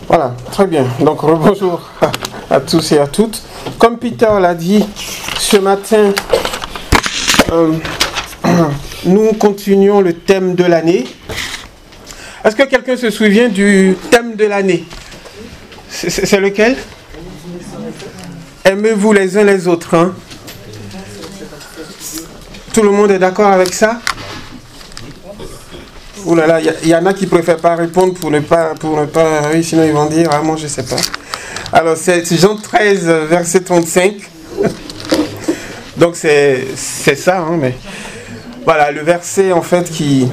Voilà, très bien. Donc, bonjour à tous et à toutes. Comme Peter l'a dit, ce matin, nous continuons le thème de l'année. Est-ce que quelqu'un se souvient du thème de l'année? C'est lequel? Aimez-vous les uns les autres. Hein? Tout le monde est d'accord avec ça? Ouh là là, il y en a qui ne préfèrent pas répondre pour ne pas, oui, sinon ils vont dire, ah moi je ne sais pas. Alors c'est Jean 13, verset 35. Donc c'est ça, hein, mais voilà, le verset en fait qui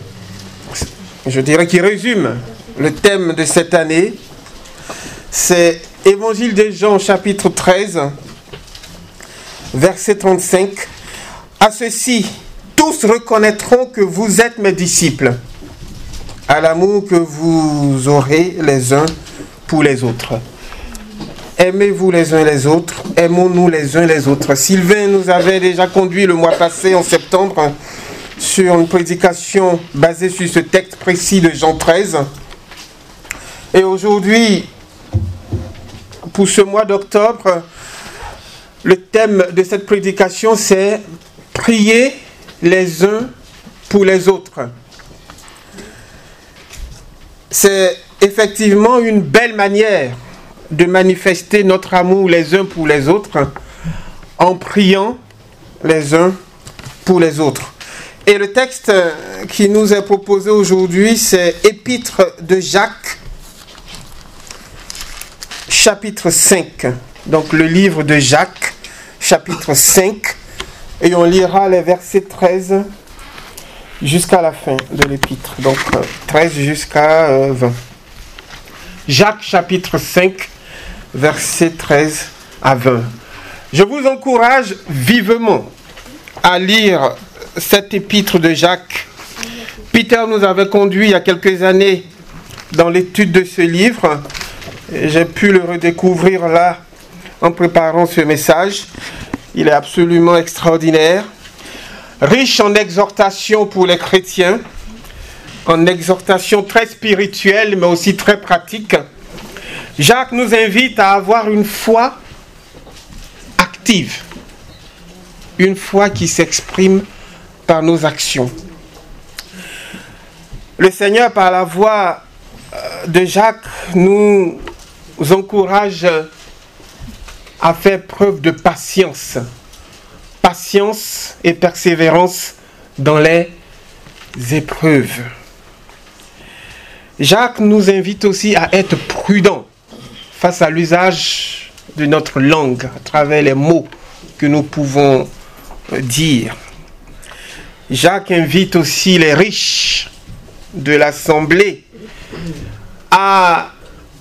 résume le thème de cette année. C'est Évangile de Jean, chapitre 13, verset 35. À ceci, tous reconnaîtront que vous êtes mes disciples, à l'amour que vous aurez les uns pour les autres. Aimez-vous les uns les autres, aimons-nous les uns les autres. Sylvain nous avait déjà conduit le mois passé, en septembre, sur une prédication basée sur ce texte précis de Jean 13. Et aujourd'hui, pour ce mois d'octobre, le thème de cette prédication, c'est « Prier les uns pour les autres ». C'est effectivement une belle manière de manifester notre amour les uns pour les autres en priant les uns pour les autres. Et le texte qui nous est proposé aujourd'hui, c'est Épître de Jacques, chapitre 5. Donc le livre de Jacques, chapitre 5. Et on lira les versets 13 jusqu'à la fin de l'épître. Donc 13 jusqu'à 20. Jacques, chapitre 5, versets 13 à 20. Je vous encourage vivement à lire cette épître de Jacques. Peter nous avait conduit il y a quelques années dans l'étude de ce livre. J'ai pu le redécouvrir là en préparant ce message. Il est absolument extraordinaire, riche en exhortations pour les chrétiens, en exhortations très spirituelles mais aussi très pratiques. Jacques nous invite à avoir une foi active, une foi qui s'exprime par nos actions. Le Seigneur, par la voix de Jacques, nous encourage à faire preuve de patience et persévérance dans les épreuves. Jacques nous invite aussi à être prudents face à l'usage de notre langue, à travers les mots que nous pouvons dire. Jacques invite aussi les riches de l'assemblée à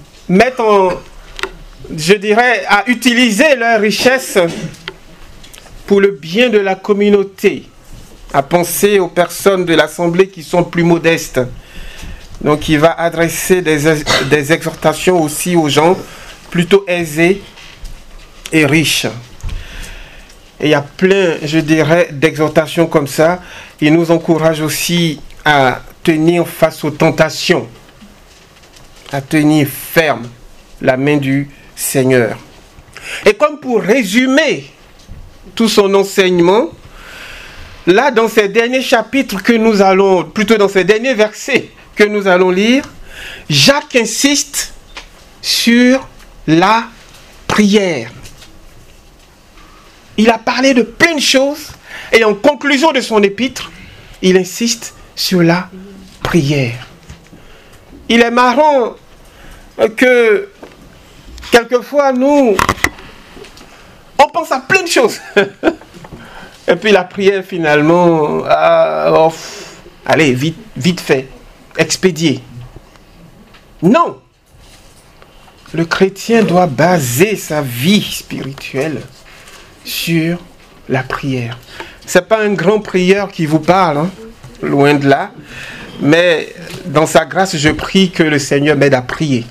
à utiliser leur richesse pour le bien de la communauté, à penser aux personnes de l'assemblée qui sont plus modestes. Donc il va adresser des exhortations aussi aux gens plutôt aisés et riches. Et il y a plein, d'exhortations comme ça. Il nous encourage aussi à tenir face aux tentations, à tenir ferme la main du Seigneur. Et comme pour résumer tout son enseignement, là dans ces derniers chapitres dans ces derniers versets que nous allons lire, Jacques insiste sur la prière. Il a parlé de plein de choses et en conclusion de son épître, il insiste sur la prière. Il est marrant que quelquefois nous, on pense à plein de choses. Et puis la prière finalement, allez, vite fait, expédié. Non. Le chrétien doit baser sa vie spirituelle sur la prière. C'est pas un grand prieur qui vous parle, hein, loin de là. Mais dans sa grâce, je prie que le Seigneur m'aide à prier.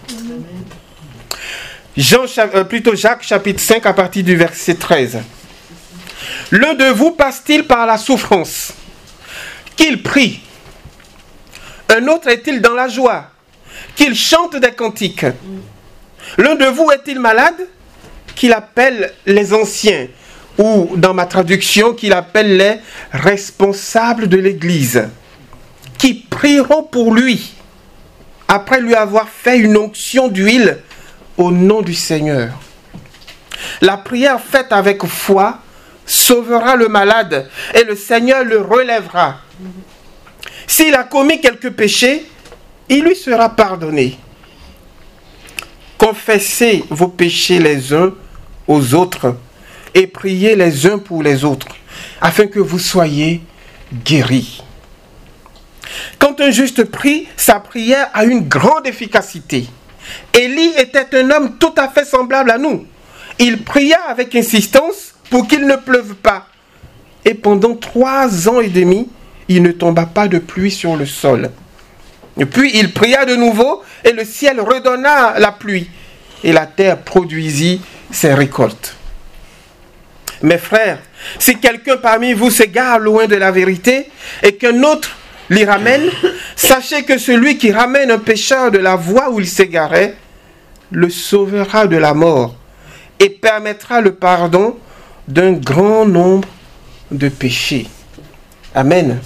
Jacques chapitre 5 à partir du verset 13. L'un de vous passe-t-il par la souffrance, qu'il prie. Un autre est-il dans la joie, qu'il chante des cantiques. L'un de vous est-il malade? Qu'il appelle les anciens, ou dans ma traduction, qu'il appelle les responsables de l'Église, qui prieront pour lui, après lui avoir fait une onction d'huile au nom du Seigneur. La prière faite avec foi sauvera le malade et le Seigneur le relèvera. S'il a commis quelques péchés, il lui sera pardonné. Confessez vos péchés les uns aux autres et priez les uns pour les autres, afin que vous soyez guéris. Quand un juste prie, sa prière a une grande efficacité. Élie était un homme tout à fait semblable à nous. Il pria avec insistance pour qu'il ne pleuve pas. Et pendant 3 ans et demi, il ne tomba pas de pluie sur le sol. Et puis il pria de nouveau et le ciel redonna la pluie. Et la terre produisit ses récoltes. Mes frères, si quelqu'un parmi vous s'égare loin de la vérité et qu'un autre l'y ramène, sachez que celui qui ramène un pécheur de la voie où il s'égarait le sauvera de la mort et permettra le pardon d'un grand nombre de péchés. Amen.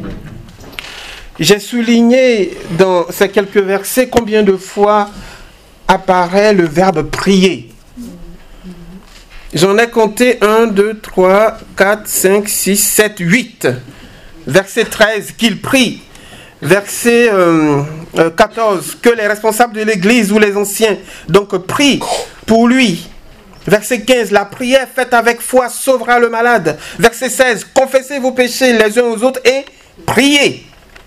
J'ai souligné dans ces quelques versets combien de fois apparaît le verbe prier. J'en ai compté 1, 2, 3, 4, 5, 6, 7, 8. Verset 13, qu'il prie. Verset 14, que les responsables de l'Église ou les anciens donc prient pour lui. Verset 15, la prière faite avec foi sauvera le malade. Verset 16, confessez vos péchés les uns aux autres et priez.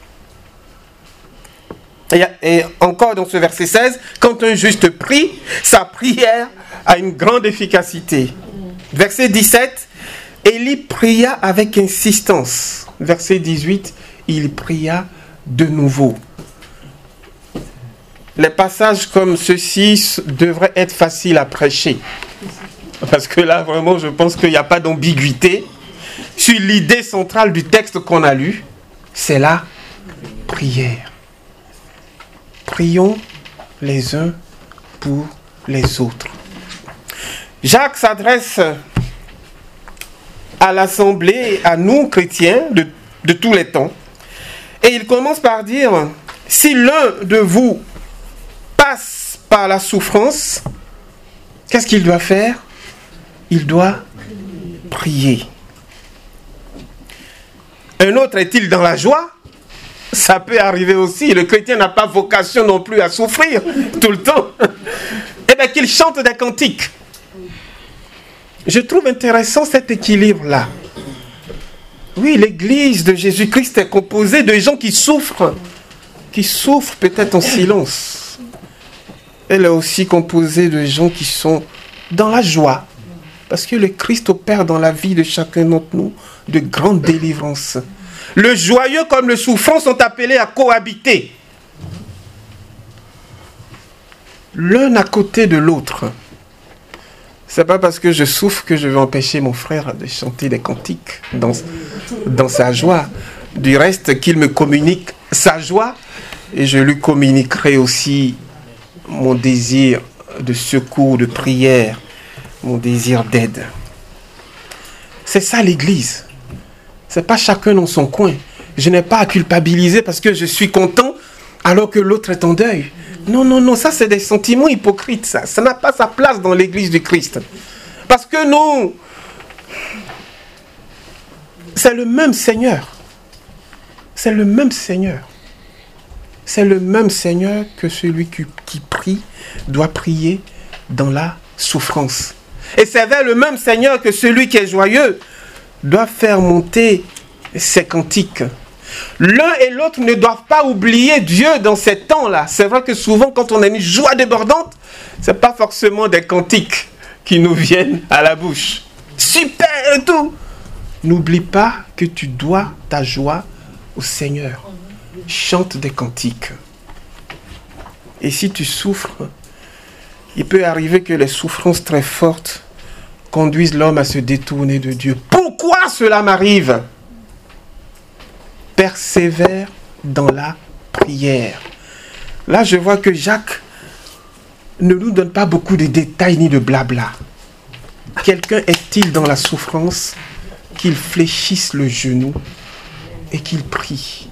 Et encore dans ce verset 16, quand un juste prie, sa prière a une grande efficacité. Verset 17, Élie pria avec insistance. Verset 18, il pria de nouveau. Les passages comme ceux-ci devraient être faciles à prêcher. Parce que là, vraiment, je pense qu'il n'y a pas d'ambiguïté sur l'idée centrale du texte qu'on a lu. C'est la prière. Prions les uns pour les autres. Jacques s'adresse à l'assemblée, à nous chrétiens de tous les temps. Et il commence par dire, si l'un de vous passe par la souffrance, qu'est-ce qu'il doit faire? Il doit prier. Un autre est-il dans la joie? Ça peut arriver aussi. Le chrétien n'a pas vocation non plus à souffrir tout le temps. Eh bien, qu'il chante des cantiques. Je trouve intéressant cet équilibre-là. Oui, l'église de Jésus-Christ est composée de gens qui souffrent peut-être en silence. Elle est aussi composée de gens qui sont dans la joie. Parce que le Christ opère dans la vie de chacun d'entre nous de grandes délivrances. Le joyeux comme le souffrant sont appelés à cohabiter. L'un à côté de l'autre. C'est pas parce que je souffre que je vais empêcher mon frère de chanter des cantiques dans sa joie. Du reste, qu'il me communique sa joie et je lui communiquerai aussi mon désir de secours, de prière, mon désir d'aide. C'est ça l'Église. C'est pas chacun dans son coin. Je n'ai pas à culpabiliser parce que je suis content alors que l'autre est en deuil. Non, non, non, ça c'est des sentiments hypocrites, ça. Ça n'a pas sa place dans l'Église du Christ. Parce que nous, c'est le même Seigneur. C'est le même Seigneur. C'est le même Seigneur que celui qui prie doit prier dans la souffrance. Et c'est vers le même Seigneur que celui qui est joyeux doit faire monter ses cantiques. L'un et l'autre ne doivent pas oublier Dieu dans ces temps-là. C'est vrai que souvent, quand on a une joie débordante, ce n'est pas forcément des cantiques qui nous viennent à la bouche. Super et tout. N'oublie pas que tu dois ta joie au Seigneur. Chante des cantiques. Et si tu souffres, il peut arriver que les souffrances très fortes conduisent l'homme à se détourner de Dieu. Pourquoi cela m'arrive? Persévère dans la prière. là je vois que Jacques ne nous donne pas beaucoup de détails ni de blabla. Quelqu'un est-il dans la souffrance qu'il fléchisse le genou et qu'il prie?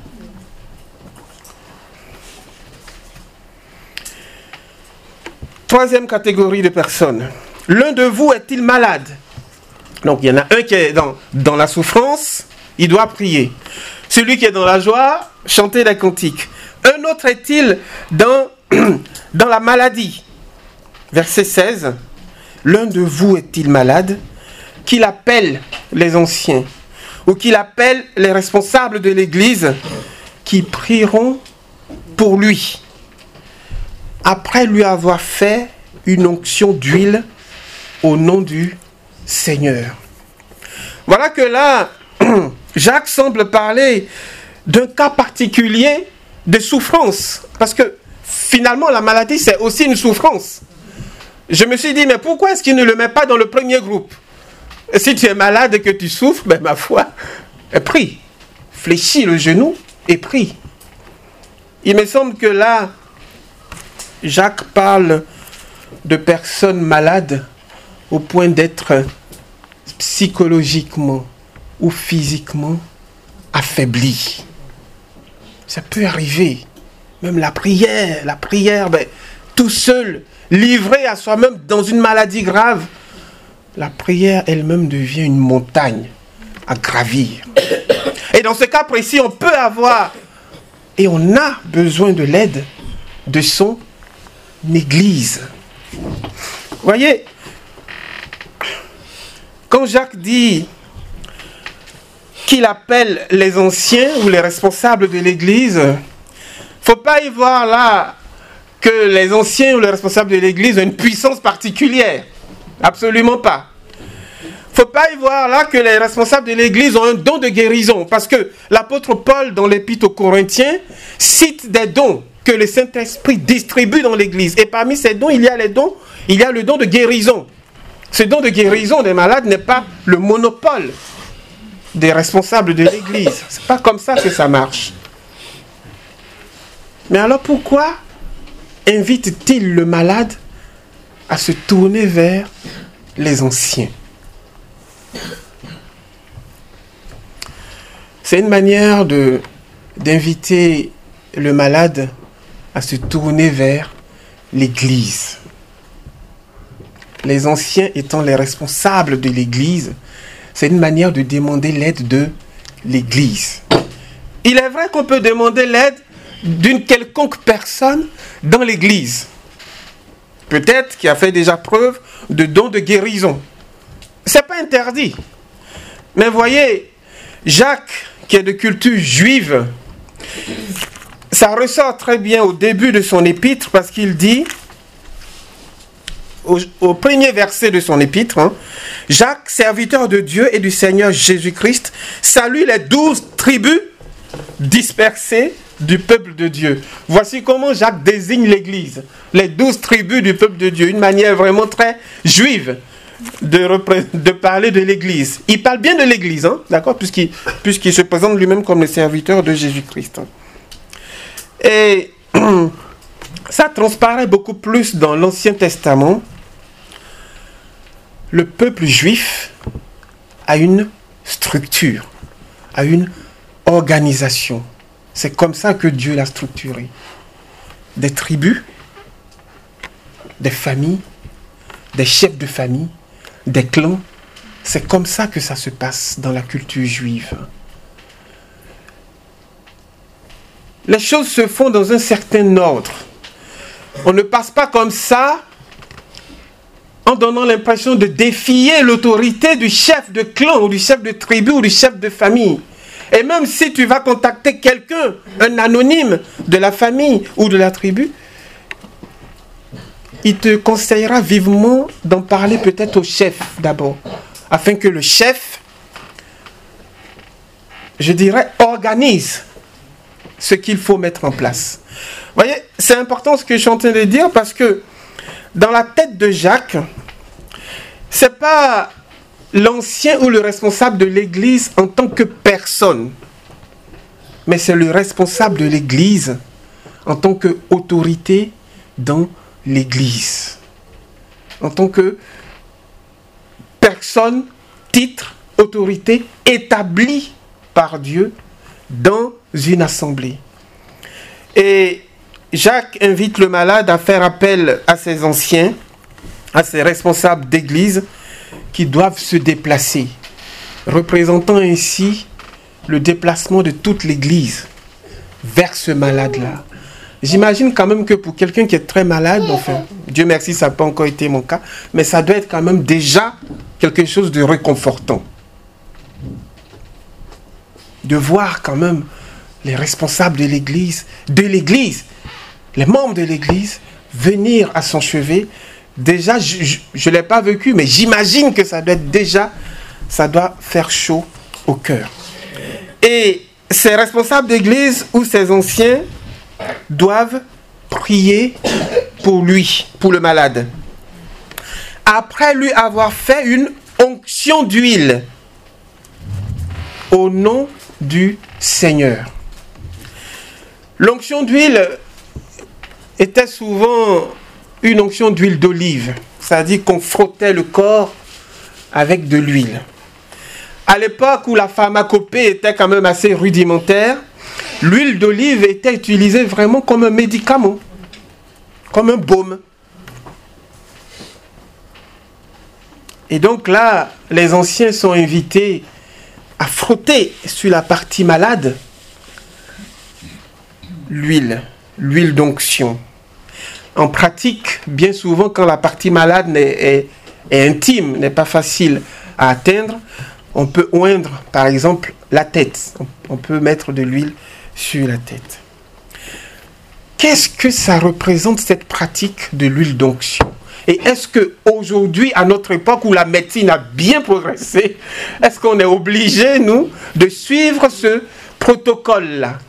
Troisième catégorie de personnes. L'un de vous est-il malade? Donc il y en a un qui est dans la souffrance, il doit prier. Celui qui est dans la joie, chanter des cantiques. Un autre est-il dans la maladie? Verset 16. L'un de vous est-il malade? Qu'il appelle les anciens ou qu'il appelle les responsables de l'Église qui prieront pour lui, après lui avoir fait une onction d'huile au nom du Seigneur. Voilà que là, Jacques semble parler d'un cas particulier de souffrance. Parce que finalement, la maladie, c'est aussi une souffrance. Je me suis dit, mais pourquoi est-ce qu'il ne le met pas dans le premier groupe? Si tu es malade et que tu souffres, ben ma foi, prie. Fléchis le genou et prie. Il me semble que là, Jacques parle de personnes malades au point d'être psychologiquement ou physiquement affaiblies. Ça peut arriver. Même la prière, ben, tout seul, livré à soi-même dans une maladie grave, la prière elle-même devient une montagne à gravir. Et dans ce cas précis, on peut avoir et on a besoin de l'aide de son Église. Voyez, quand Jacques dit qu'il appelle les anciens ou les responsables de l'Église, il ne faut pas y voir là que les anciens ou les responsables de l'Église ont une puissance particulière. Absolument pas. Il ne faut pas y voir là que les responsables de l'Église ont un don de guérison. Parce que l'apôtre Paul, dans l'Épître aux Corinthiens, cite des dons que le Saint-Esprit distribue dans l'Église. Et parmi ces dons, il y a le don de guérison. Ce don de guérison des malades n'est pas le monopole des responsables de l'Église. Ce n'est pas comme ça que ça marche. Mais alors pourquoi invite-t-il le malade à se tourner vers les anciens? C'est une manière d'inviter le malade à se tourner vers l'Église. Les anciens étant les responsables de l'Église, c'est une manière de demander l'aide de l'Église. Il est vrai qu'on peut demander l'aide d'une quelconque personne dans l'Église. Peut-être qui a fait déjà preuve de dons de guérison. Ce n'est pas interdit. Mais voyez, Jacques, qui est de culture juive, ça ressort très bien au début de son épître parce qu'il dit, au premier verset de son épître, Jacques, serviteur de Dieu et du Seigneur Jésus-Christ, salue les 12 tribus dispersées du peuple de Dieu. Voici comment Jacques désigne l'Église. Les 12 tribus du peuple de Dieu. Une manière vraiment très juive de parler de l'Église. Il parle bien de l'Église, d'accord, puisqu'il se présente lui-même comme le serviteur de Jésus-Christ. Et ça transparaît beaucoup plus dans l'Ancien Testament. Le peuple juif a une structure, a une organisation. C'est comme ça que Dieu l'a structuré. Des tribus, des familles, des chefs de famille, des clans. C'est comme ça que ça se passe dans la culture juive. Les choses se font dans un certain ordre. On ne passe pas comme ça en donnant l'impression de défier l'autorité du chef de clan ou du chef de tribu ou du chef de famille. Et même si tu vas contacter quelqu'un, un anonyme de la famille ou de la tribu, il te conseillera vivement d'en parler peut-être au chef d'abord, afin que le chef, je dirais, organise ce qu'il faut mettre en place. Vous voyez, c'est important ce que je suis en train de dire parce que dans la tête de Jacques, c'est pas l'ancien ou le responsable de l'Église en tant que personne, mais c'est le responsable de l'Église en tant qu'autorité dans l'Église. En tant que personne, titre, autorité établie par Dieu dans une assemblée. Et Jacques invite le malade à faire appel à ses anciens, à ses responsables d'église qui doivent se déplacer, représentant ainsi le déplacement de toute l'église vers ce malade-là. J'imagine quand même que pour quelqu'un qui est très malade, enfin, Dieu merci, ça n'a pas encore été mon cas, mais ça doit être quand même déjà quelque chose de réconfortant. De voir quand même les responsables de l'église, les membres de l'église, venir à son chevet. Déjà, je ne l'ai pas vécu, mais j'imagine que ça doit être déjà, ça doit faire chaud au cœur. Et ces responsables d'église ou ces anciens doivent prier pour lui, pour le malade. Après lui avoir fait une onction d'huile au nom du Seigneur. L'onction d'huile était souvent une onction d'huile d'olive, c'est-à-dire qu'on frottait le corps avec de l'huile. À l'époque où la pharmacopée était quand même assez rudimentaire, l'huile d'olive était utilisée vraiment comme un médicament, comme un baume. Et donc là, les anciens sont invités à frotter sur la partie malade l'huile d'onction. En pratique, bien souvent, quand la partie malade est intime, n'est pas facile à atteindre, on peut oindre, par exemple, la tête. On peut mettre de l'huile sur la tête. Qu'est-ce que ça représente, cette pratique de l'huile d'onction? Et est-ce qu'aujourd'hui, à notre époque où la médecine a bien progressé, est-ce qu'on est obligé, nous, de suivre ce protocole-là?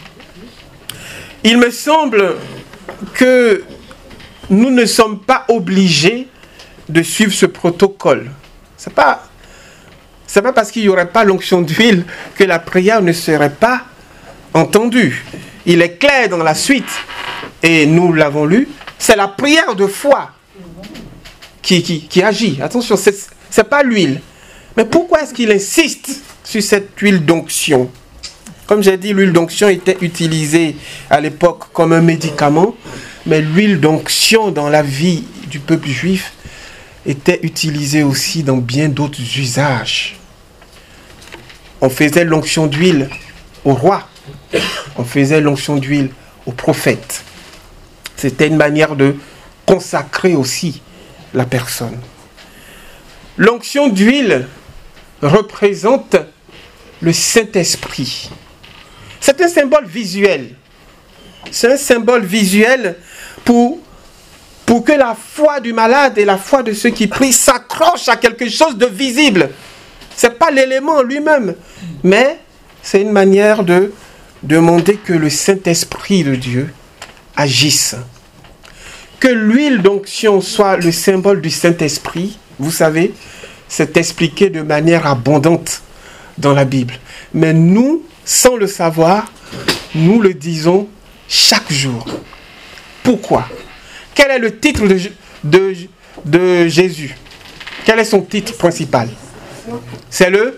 Il me semble que nous ne sommes pas obligés de suivre ce protocole. C'est pas parce qu'il n'y aurait pas l'onction d'huile que la prière ne serait pas entendue. Il est clair dans la suite, et nous l'avons lu, c'est la prière de foi qui agit. Attention, c'est pas l'huile. Mais pourquoi est-ce qu'il insiste sur cette huile d'onction? Comme j'ai dit, l'huile d'onction était utilisée à l'époque comme un médicament, mais l'huile d'onction dans la vie du peuple juif était utilisée aussi dans bien d'autres usages. On faisait l'onction d'huile au roi, on faisait l'onction d'huile au prophète. C'était une manière de consacrer aussi la personne. L'onction d'huile représente le Saint-Esprit. C'est un symbole visuel. C'est un symbole visuel pour que la foi du malade et la foi de ceux qui prient s'accrochent à quelque chose de visible. Ce n'est pas l'élément lui-même, mais c'est une manière de demander que le Saint-Esprit de Dieu agisse. Que l'huile d'onction soit le symbole du Saint-Esprit, vous savez, c'est expliqué de manière abondante dans la Bible. Mais nous, sans le savoir, nous le disons chaque jour. Pourquoi? Quel est le titre de Jésus? Quel est son titre principal? C'est le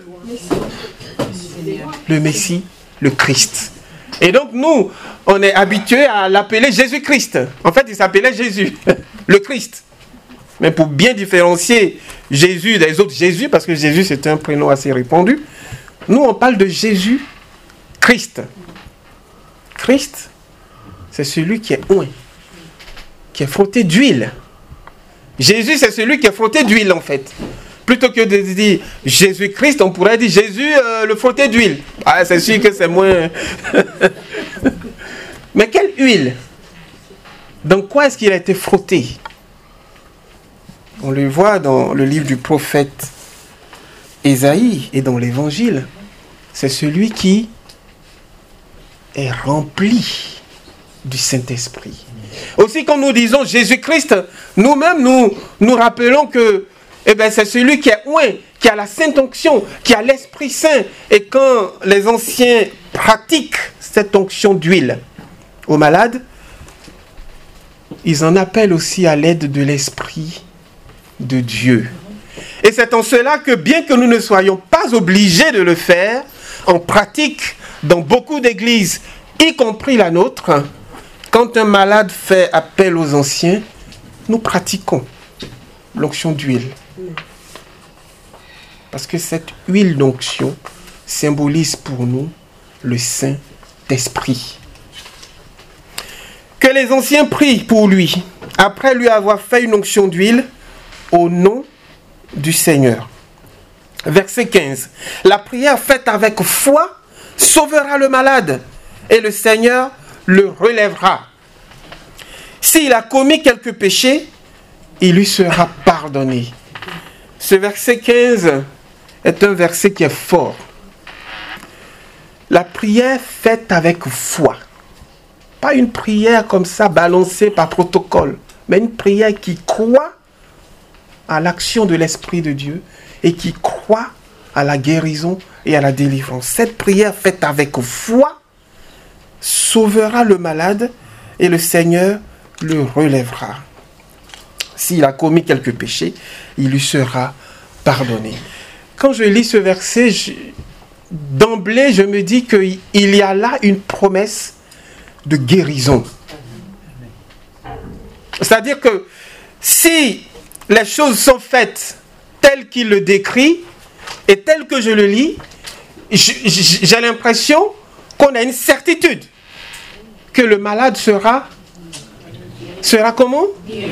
Messie, le Christ. Et donc nous, on est habitués à l'appeler Jésus-Christ. En fait, il s'appelait Jésus, le Christ. Mais pour bien différencier Jésus des autres Jésus, parce que Jésus c'est un prénom assez répandu, nous on parle de Jésus-Christ. Christ, c'est celui qui est oint, qui est frotté d'huile. Jésus, c'est celui qui est frotté d'huile en fait. Plutôt que de dire Jésus-Christ, on pourrait dire Jésus le frotté d'huile. Ah, c'est sûr que c'est moins... Mais quelle huile? Dans quoi est-ce qu'il a été frotté? On le voit dans le livre du prophète Ésaïe et dans l'évangile. C'est celui qui est rempli du Saint-Esprit. Aussi, quand nous disons Jésus-Christ, nous-mêmes, nous rappelons que c'est celui qui est oint, qui a la Sainte Onction, qui a l'Esprit Saint. Et quand les anciens pratiquent cette onction d'huile aux malades, ils en appellent aussi à l'aide de l'Esprit de Dieu. Et c'est en cela que bien que nous ne soyons pas obligés de le faire, en pratique, dans beaucoup d'églises, y compris la nôtre, quand un malade fait appel aux anciens, nous pratiquons l'onction d'huile. Parce que cette huile d'onction symbolise pour nous le Saint-Esprit. Que les anciens prient pour lui, après lui avoir fait une onction d'huile, au nom du Seigneur. Verset 15. La prière faite avec foi sauvera le malade, et le Seigneur le relèvera. S'il a commis quelques péchés, il lui sera pardonné. Ce verset 15 est un verset qui est fort. La prière faite avec foi. Pas une prière comme ça balancée par protocole, mais une prière qui croit à l'action de l'Esprit de Dieu et qui croit à la guérison et à la délivrance. Cette prière faite avec foi sauvera le malade et le Seigneur le relèvera. S'il a commis quelques péchés, il lui sera pardonné. Quand je lis ce verset, d'emblée, je me dis qu'il y a là une promesse de guérison. C'est-à-dire que si les choses sont faites telles qu'il le décrit et telles que je le lis, j'ai l'impression qu'on a une certitude que le malade sera comment?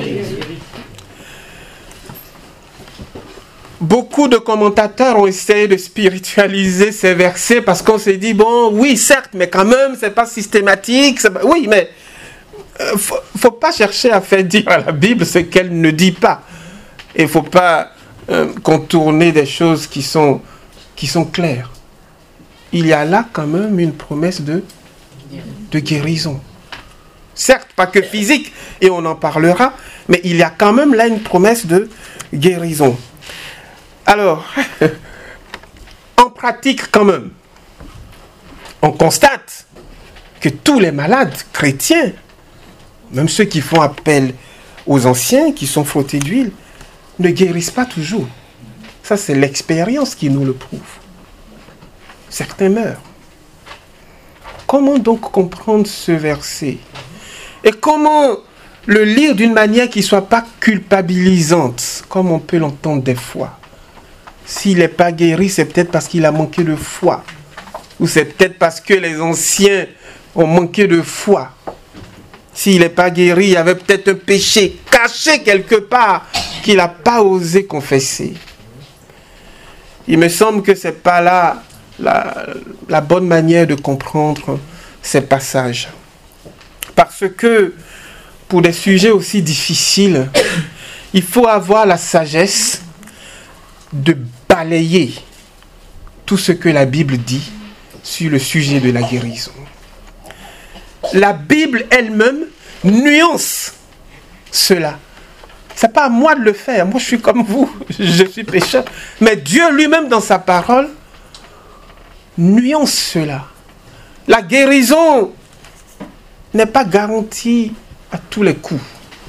Beaucoup de commentateurs ont essayé de spiritualiser ces versets parce qu'on s'est dit, bon, oui, certes, mais quand même, c'est pas systématique. Oui, mais faut pas chercher à faire dire à la Bible ce qu'elle ne dit pas. Il faut pas contourner des choses qui sont claires. Il y a là quand même une promesse de guérison. Certes, pas que physique, et on en parlera, mais il y a quand même là une promesse de guérison. Alors, en pratique quand même, on constate que tous les malades chrétiens, même ceux qui font appel aux anciens, qui sont frottés d'huile, ne guérissent pas toujours. Ça, c'est l'expérience qui nous le prouve. Certains meurent. Comment donc comprendre ce verset? Et comment le lire d'une manière qui ne soit pas culpabilisante, comme on peut l'entendre des fois? S'il n'est pas guéri, c'est peut-être parce qu'il a manqué de foi. Ou c'est peut-être parce que les anciens ont manqué de foi. S'il n'est pas guéri, il y avait peut-être un péché caché quelque part qu'il n'a pas osé confesser. Il me semble que ce n'est pas là la bonne manière de comprendre ces passages. Parce que pour des sujets aussi difficiles, il faut avoir la sagesse de balayer tout ce que la Bible dit sur le sujet de la guérison. La Bible elle-même nuance cela. Ce n'est pas à moi de le faire. Moi, je suis comme vous. Je suis pécheur. Mais Dieu lui-même, dans sa parole, nuance cela. La guérison n'est pas garantie à tous les coups.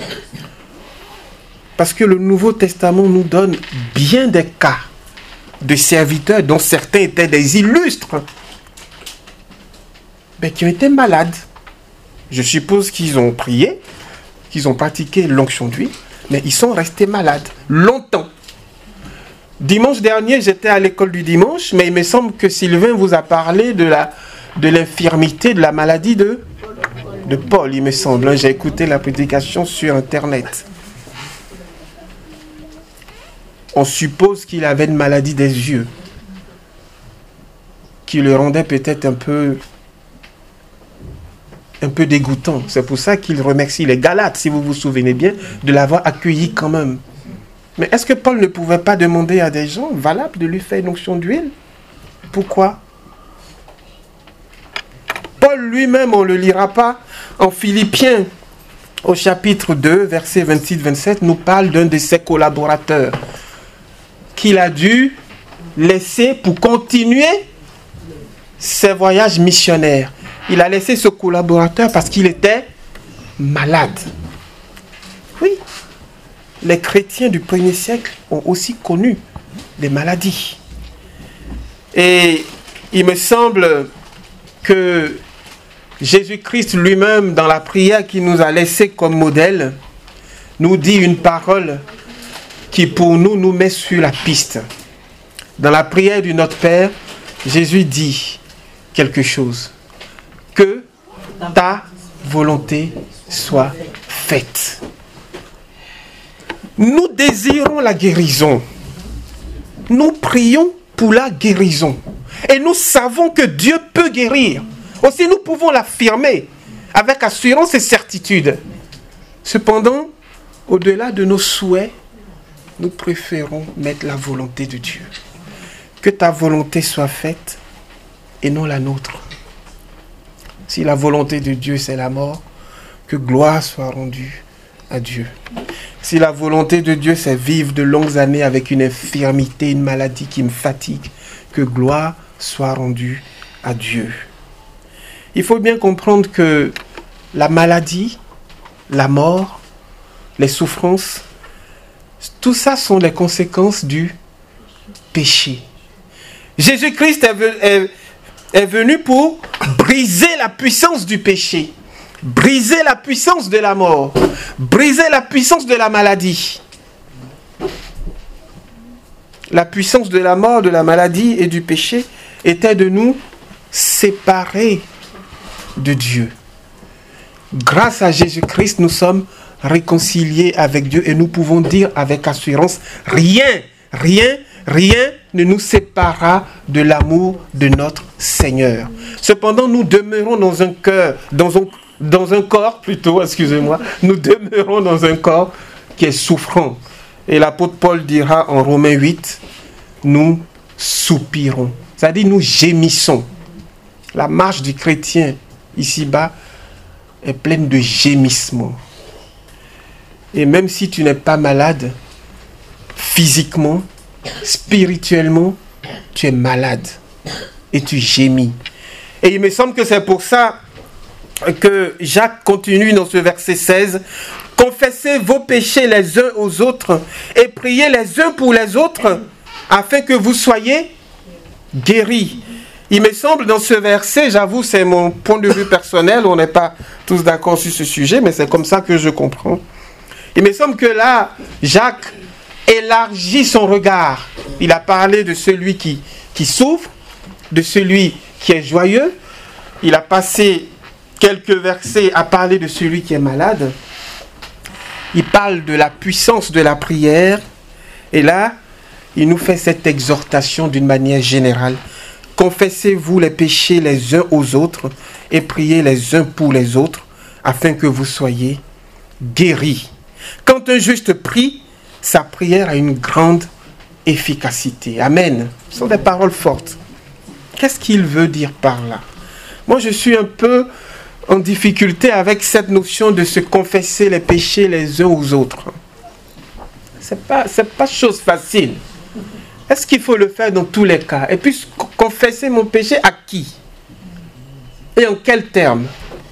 Parce que le Nouveau Testament nous donne bien des cas de serviteurs dont certains étaient des illustres, mais qui ont été malades. Je suppose qu'ils ont prié, qu'ils ont pratiqué l'onction d'huile, mais ils sont restés malades longtemps. Dimanche dernier, j'étais à l'école du dimanche, mais il me semble que Sylvain vous a parlé de l'infirmité, de la maladie de Paul, il me semble. J'ai écouté la prédication sur Internet. On suppose qu'il avait une maladie des yeux, qui le rendait peut-être un peu dégoûtant. C'est pour ça qu'il remercie les Galates, si vous vous souvenez bien, de l'avoir accueilli quand même. Mais est-ce que Paul ne pouvait pas demander à des gens valables de lui faire une onction d'huile? Pourquoi? Paul lui-même, on ne le lira pas, en Philippiens, au chapitre 2, versets 26-27, nous parle d'un de ses collaborateurs qu'il a dû laisser pour continuer ses voyages missionnaires. Il a laissé ce collaborateur parce qu'il était malade. Oui, les chrétiens du 1er siècle ont aussi connu des maladies. Et il me semble que Jésus-Christ lui-même, dans la prière qu'il nous a laissée comme modèle, nous dit une parole qui pour nous met sur la piste. Dans la prière du Notre Père, Jésus dit quelque chose. Que ta volonté soit faite. Nous désirons la guérison. Nous prions pour la guérison. Et nous savons que Dieu peut guérir. Aussi, nous pouvons l'affirmer avec assurance et certitude. Cependant, au-delà de nos souhaits, nous préférons mettre la volonté de Dieu. Que ta volonté soit faite et non la nôtre. Si la volonté de Dieu, c'est la mort, que gloire soit rendue à Dieu. Si la volonté de Dieu, c'est vivre de longues années avec une infirmité, une maladie qui me fatigue, que gloire soit rendue à Dieu. Il faut bien comprendre que la maladie, la mort, les souffrances, tout ça sont les conséquences du péché. Jésus-Christ est venu pour briser la puissance du péché, briser la puissance de la mort, briser la puissance de la maladie. La puissance de la mort, de la maladie et du péché était de nous séparer de Dieu. Grâce à Jésus-Christ, nous sommes réconciliés avec Dieu et nous pouvons dire avec assurance, rien ne nous séparera de l'amour de notre Seigneur. Cependant, nous demeurons dans un cœur, dans un corps plutôt, excusez-moi, nous demeurons dans un corps qui est souffrant. Et l'apôtre Paul dira en Romains 8, nous soupirons, c'est-à-dire nous gémissons. La marche du chrétien ici-bas est pleine de gémissements. Et même si tu n'es pas malade, physiquement, spirituellement, tu es malade et tu gémis. Et il me semble que c'est pour ça que Jacques continue dans ce verset 16. Confessez vos péchés les uns aux autres et priez les uns pour les autres afin que vous soyez guéris. Il me semble dans ce verset, j'avoue c'est mon point de vue personnel, on n'est pas tous d'accord sur ce sujet, mais c'est comme ça que je comprends. Il me semble que là, Jacques élargit son regard. Il a parlé de celui qui souffre, de celui qui est joyeux. Il a passé quelques versets à parler de celui qui est malade. Il parle de la puissance de la prière. Et là, il nous fait cette exhortation d'une manière générale. Confessez-vous les péchés les uns aux autres et priez les uns pour les autres afin que vous soyez guéris. Quand un juste prie, sa prière a une grande efficacité. Amen. Ce sont des paroles fortes. Qu'est-ce qu'il veut dire par là? Moi, je suis un peu en difficulté avec cette notion de se confesser les péchés les uns aux autres. C'est pas chose facile. Est-ce qu'il faut le faire dans tous les cas? Et puis, confesser mon péché à qui? Et en quels termes?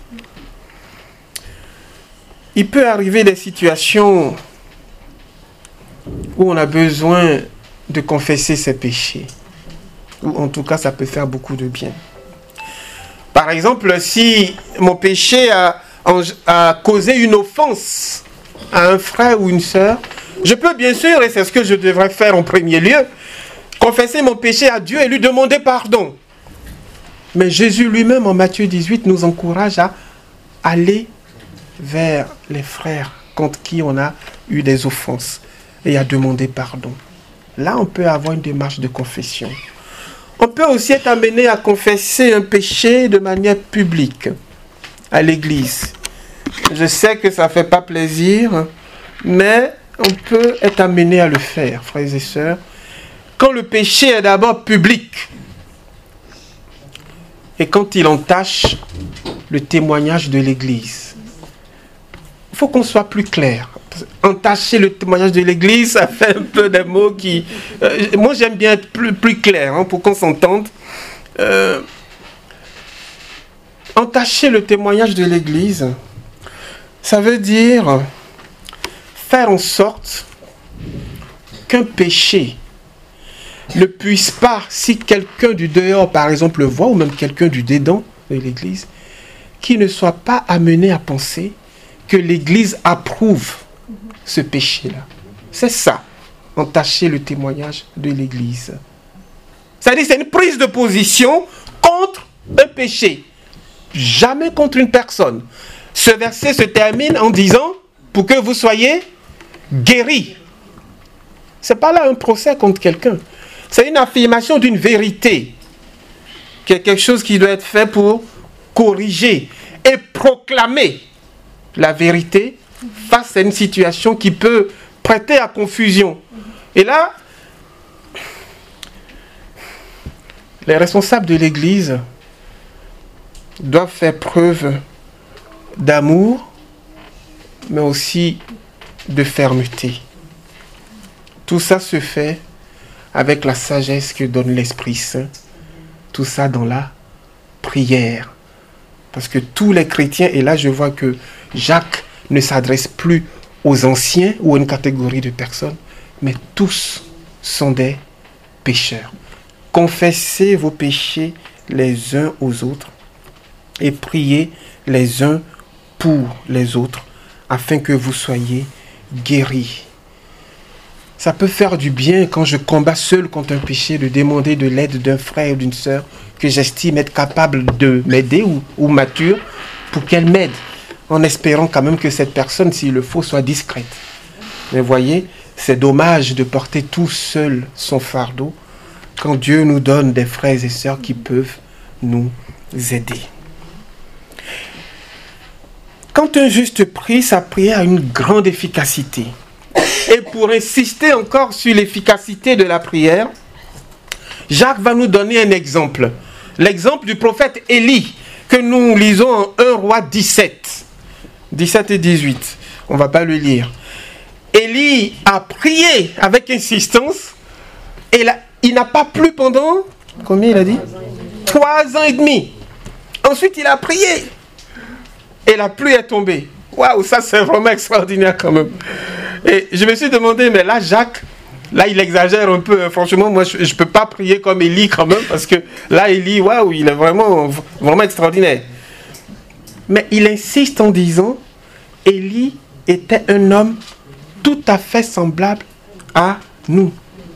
Il peut arriver des situations où on a besoin de confesser ses péchés. Ou en tout cas, ça peut faire beaucoup de bien. Par exemple, si mon péché a causé une offense à un frère ou une sœur, je peux bien sûr, et c'est ce que je devrais faire en premier lieu, confesser mon péché à Dieu et lui demander pardon. Mais Jésus lui-même, en Matthieu 18, nous encourage à aller vers les frères contre qui on a eu des offenses et à demander pardon. Là, on peut avoir une démarche de confession. On peut aussi être amené à confesser un péché de manière publique à l'église. Je sais que ça ne fait pas plaisir, mais on peut être amené à le faire, frères et sœurs. Quand le péché est d'abord public et quand il entache le témoignage de l'église. Il faut qu'on soit plus clair. Entacher le témoignage de l'église, ça fait un peu des mots qui... moi, j'aime bien être plus clair, pour qu'on s'entende. Entacher le témoignage de l'église, ça veut dire faire en sorte qu'un péché ne puisse pas, si quelqu'un du dehors, par exemple, le voit, ou même quelqu'un du dedans de l'Église, qui ne soit pas amené à penser que l'Église approuve ce péché-là. C'est ça, entacher le témoignage de l'Église. C'est-à-dire, c'est une prise de position contre un péché, jamais contre une personne. Ce verset se termine en disant, pour que vous soyez guéris. Ce n'est pas là un procès contre quelqu'un. C'est une affirmation d'une vérité, quelque chose qui doit être fait pour corriger et proclamer la vérité face à une situation qui peut prêter à confusion. Et là, les responsables de l'Église doivent faire preuve d'amour, mais aussi de fermeté. Tout ça se fait avec la sagesse que donne l'Esprit Saint. Tout ça dans la prière. Parce que tous les chrétiens, et là je vois que Jacques ne s'adresse plus aux anciens ou à une catégorie de personnes, mais tous sont des pécheurs. Confessez vos péchés les uns aux autres et priez les uns pour les autres afin que vous soyez guéris. Ça peut faire du bien quand je combats seul contre un péché de demander de l'aide d'un frère ou d'une sœur que j'estime être capable de m'aider ou mature pour qu'elle m'aide, en espérant quand même que cette personne, s'il le faut, soit discrète. Mais voyez, c'est dommage de porter tout seul son fardeau quand Dieu nous donne des frères et sœurs qui peuvent nous aider. Quand un juste prie, sa prière a une grande efficacité. Et pour insister encore sur l'efficacité de la prière, Jacques va nous donner un exemple. L'exemple du prophète Élie, que nous lisons en 1 Roi 17 et 18. On ne va pas le lire. Élie a prié avec insistance et il n'a pas plu pendant, combien il a dit ? 3 ans et demi. Ensuite, il a prié et la pluie est tombée. Waouh, ça c'est vraiment extraordinaire quand même. Et je me suis demandé, mais là, Jacques, là, il exagère un peu. Franchement, moi, je ne peux pas prier comme Élie quand même, parce que là, Élie, waouh, il est vraiment extraordinaire. Mais il insiste en disant, Élie était un homme tout à fait semblable à nous.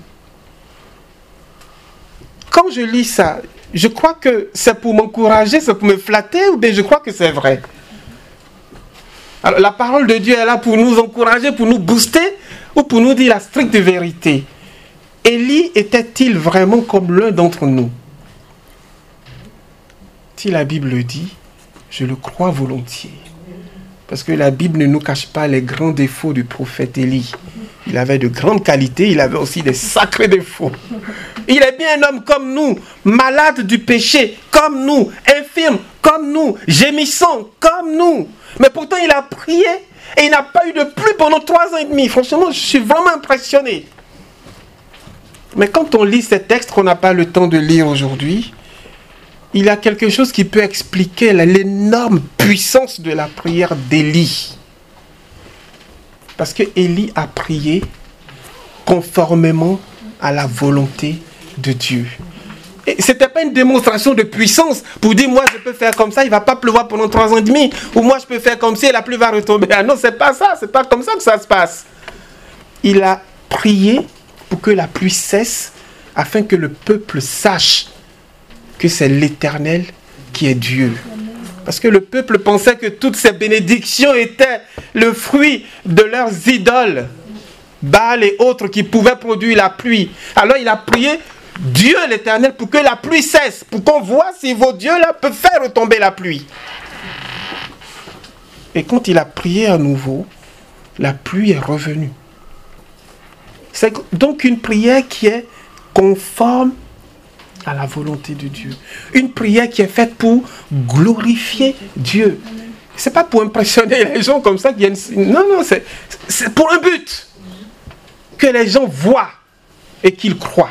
Quand je lis ça, je crois que c'est pour m'encourager, c'est pour me flatter, ou bien je crois que c'est vrai. Alors, la parole de Dieu est là pour nous encourager, pour nous booster, ou pour nous dire la stricte vérité. Élie était-il vraiment comme l'un d'entre nous ? Si la Bible le dit, je le crois volontiers. Parce que la Bible ne nous cache pas les grands défauts du prophète Élie. Il avait de grandes qualités, il avait aussi des sacrés défauts. Il est bien un homme comme nous, malade du péché, comme nous, infirme, comme nous, gémissant, comme nous. Mais pourtant, il a prié et il n'a pas eu de pluie pendant 3 ans et demi. Franchement, je suis vraiment impressionné. Mais quand on lit ces textes qu'on n'a pas le temps de lire aujourd'hui, il y a quelque chose qui peut expliquer l'énorme puissance de la prière d'Élie. Parce que Élie a prié conformément à la volonté de Dieu. Et ce n'était pas une démonstration de puissance pour dire, moi je peux faire comme ça, il ne va pas pleuvoir pendant 3 ans et demi, ou moi je peux faire comme ça et la pluie va retomber. Ah non, c'est pas ça, c'est pas comme ça que ça se passe. Il a prié pour que la pluie cesse, afin que le peuple sache que c'est l'Éternel qui est Dieu. Parce que le peuple pensait que toutes ces bénédictions étaient le fruit de leurs idoles, Baal et autres qui pouvaient produire la pluie. Alors il a prié Dieu l'Éternel pour que la pluie cesse, pour qu'on voit si vos dieux-là peuvent faire retomber la pluie. Et quand il a prié à nouveau, la pluie est revenue. C'est donc une prière qui est conforme à la volonté de Dieu. Une prière qui est faite pour glorifier Dieu. Ce n'est pas pour impressionner les gens comme ça qui viennent. Non, c'est pour un but. Que les gens voient et qu'ils croient.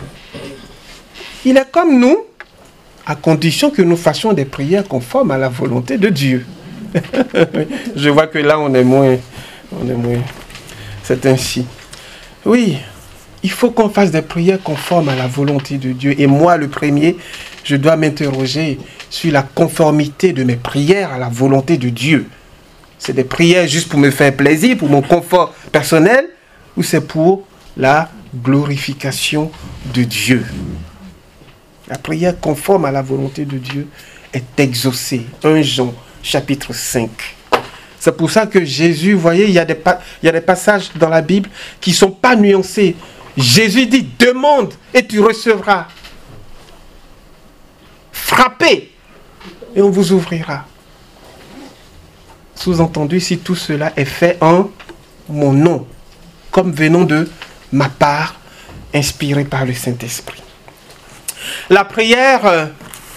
Il est comme nous, à condition que nous fassions des prières conformes à la volonté de Dieu. Je vois que là, on est moins. C'est ainsi. Oui, il faut qu'on fasse des prières conformes à la volonté de Dieu. Et moi, le premier, je dois m'interroger sur la conformité de mes prières à la volonté de Dieu. C'est des prières juste pour me faire plaisir, pour mon confort personnel, ou c'est pour la glorification de Dieu? La prière conforme à la volonté de Dieu est exaucée. 1 Jean, chapitre 5. C'est pour ça que Jésus, vous voyez, il y a des passages dans la Bible qui ne sont pas nuancés. Jésus dit, demande et tu recevras. Frappez et on vous ouvrira. Sous-entendu, si tout cela est fait en mon nom, comme venant de ma part, inspiré par le Saint-Esprit. La prière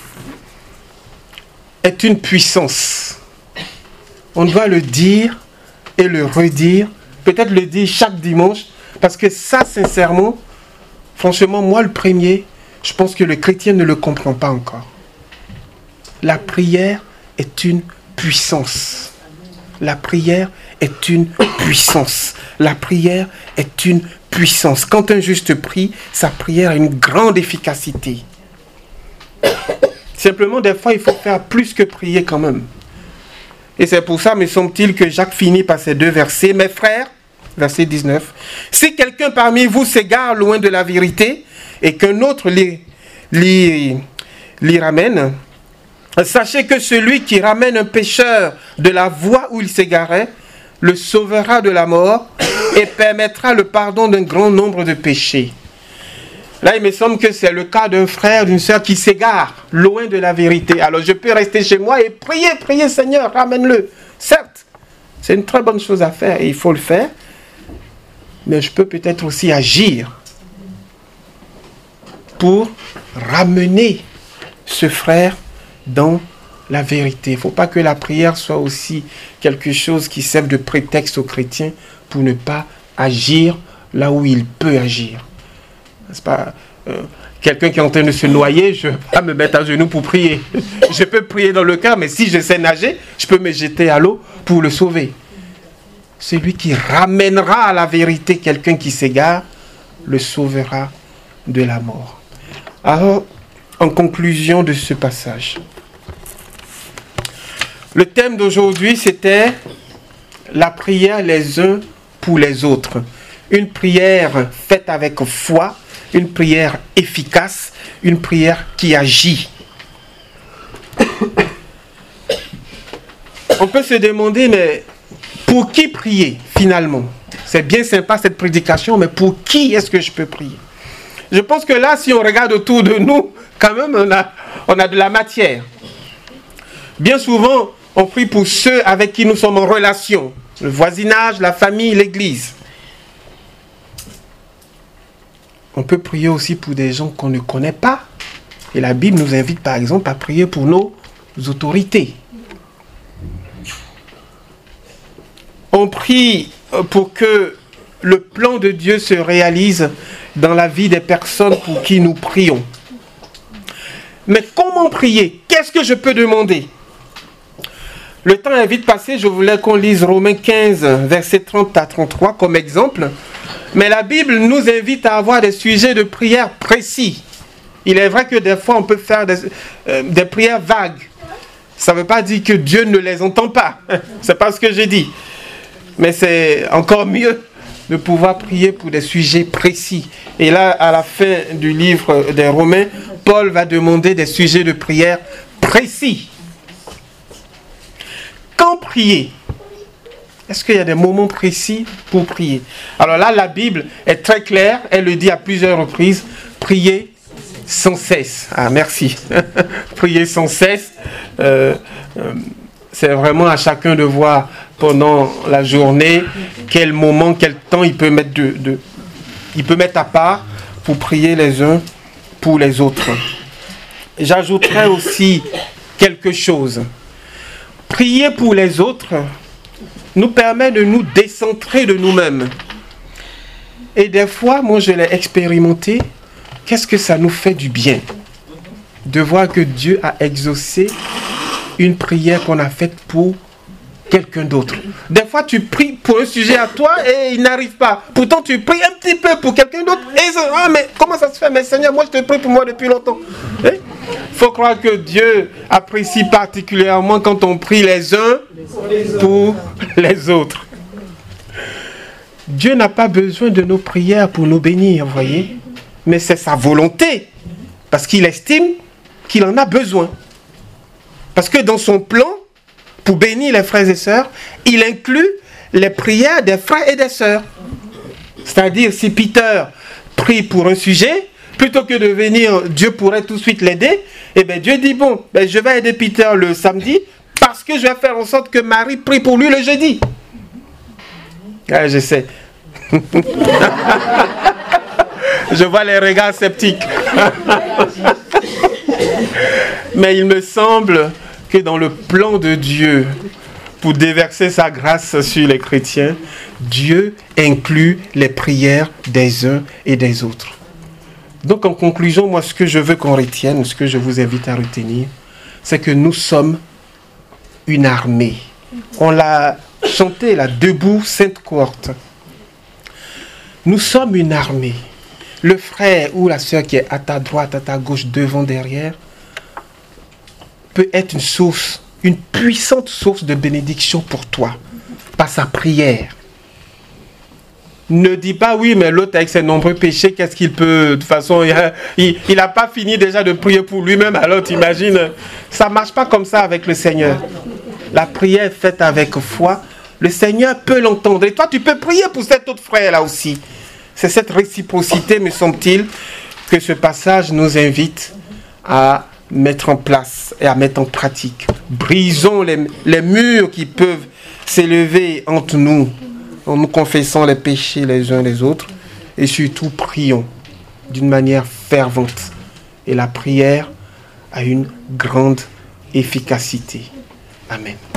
est une puissance. On doit le dire et le redire, peut-être le dire chaque dimanche, parce que ça, sincèrement, franchement, moi le premier, je pense que le chrétien ne le comprend pas encore. La prière est une puissance. La prière est une puissance. La prière est une puissance. Quand un juste prie, sa prière a une grande efficacité. Simplement, des fois, il faut faire plus que prier quand même. Et c'est pour ça, me semble-t-il, que Jacques finit par ces 2 versets. Mes frères, verset 19, si quelqu'un parmi vous s'égare loin de la vérité et qu'un autre l'y ramène, sachez que celui qui ramène un pécheur de la voie où il s'égarait, le sauvera de la mort et permettra le pardon d'un grand nombre de péchés. Là, il me semble que c'est le cas d'un frère, d'une sœur qui s'égare loin de la vérité. Alors, je peux rester chez moi et prier, Seigneur, ramène-le. Certes, c'est une très bonne chose à faire et il faut le faire. Mais je peux peut-être aussi agir pour ramener ce frère dans la vérité. Il ne faut pas que la prière soit aussi quelque chose qui serve de prétexte aux chrétiens pour ne pas agir là où il peut agir. C'est pas quelqu'un qui est en train de se noyer, je ne vais pas me mettre à genoux pour prier. Je peux prier dans le cœur, mais si je sais nager, je peux me jeter à l'eau pour le sauver. Celui qui ramènera à la vérité quelqu'un qui s'égare, le sauvera de la mort. Alors, en conclusion de ce passage, le thème d'aujourd'hui, c'était la prière les uns pour les autres. Une prière faite avec foi, une prière efficace, une prière qui agit. On peut se demander, mais pour qui prier finalement? C'est bien sympa cette prédication, mais pour qui est-ce que je peux prier? Je pense que là, si on regarde autour de nous, quand même, on a de la matière. Bien souvent, on prie pour ceux avec qui nous sommes en relation. Le voisinage, la famille, l'église. On peut prier aussi pour des gens qu'on ne connaît pas. Et la Bible nous invite par exemple à prier pour nos autorités. On prie pour que le plan de Dieu se réalise dans la vie des personnes pour qui nous prions. Mais comment prier? Qu'est-ce que je peux demander? Le temps est vite passé, je voulais qu'on lise Romains 15, versets 30 à 33 comme exemple. Mais la Bible nous invite à avoir des sujets de prière précis. Il est vrai que des fois on peut faire des prières vagues. Ça ne veut pas dire que Dieu ne les entend pas. C'est pas ce que j'ai dit. Mais c'est encore mieux de pouvoir prier pour des sujets précis. Et là, à la fin du livre des Romains, Paul va demander des sujets de prière précis. Quand prier? Est-ce qu'il y a des moments précis pour prier? Alors là, la Bible est très claire. Elle le dit à plusieurs reprises. Priez sans cesse. Ah, merci. Prier sans cesse. C'est vraiment à chacun de voir pendant la journée quel moment, quel temps il peut mettre il peut mettre à part pour prier les uns pour les autres. J'ajouterai aussi quelque chose. Prier pour les autres nous permet de nous décentrer de nous-mêmes. Et des fois, moi je l'ai expérimenté, qu'est-ce que ça nous fait du bien de voir que Dieu a exaucé une prière qu'on a faite pour quelqu'un d'autre. Des fois, tu pries pour un sujet à toi et il n'arrive pas. Pourtant, tu pries un petit peu pour quelqu'un d'autre. Et ah, mais comment ça se fait? Mais Seigneur, moi, je te prie pour moi depuis longtemps. Il faut croire que Dieu apprécie particulièrement quand on prie les uns pour les autres. Dieu n'a pas besoin de nos prières pour nous bénir, vous voyez. Mais c'est sa volonté. Parce qu'il estime qu'il en a besoin. Parce que dans son plan, pour bénir les frères et sœurs, il inclut les prières des frères et des sœurs. C'est-à-dire, si Peter prie pour un sujet, plutôt que de venir, Dieu pourrait tout de suite l'aider, et bien Dieu dit, bon, ben, je vais aider Peter le samedi, parce que je vais faire en sorte que Marie prie pour lui le jeudi. Ah, je sais. Je vois les regards sceptiques. Mais il me semble que dans le plan de Dieu, pour déverser sa grâce sur les chrétiens, Dieu inclut les prières des uns et des autres. Donc en conclusion, moi ce que je veux qu'on retienne, ce que je vous invite à retenir, c'est que nous sommes une armée. On l'a chanté là, debout, sainte cohorte. Nous sommes une armée. Le frère ou la sœur qui est à ta droite, à ta gauche, devant, derrière, peut être une source, une puissante source de bénédiction pour toi, par sa prière. Ne dis pas, oui, mais l'autre avec ses nombreux péchés, qu'est-ce qu'il peut... De toute façon, il n'a pas fini déjà de prier pour lui-même, alors t'imagines, ça ne marche pas comme ça avec le Seigneur. La prière faite avec foi, le Seigneur peut l'entendre. Et toi, tu peux prier pour cet autre frère-là aussi. C'est cette réciprocité, me semble-t-il, que ce passage nous invite à mettre en place et à mettre en pratique. Brisons les murs qui peuvent s'élever entre nous, en nous confessant les péchés les uns les autres, et surtout prions d'une manière fervente. Et la prière a une grande efficacité. Amen.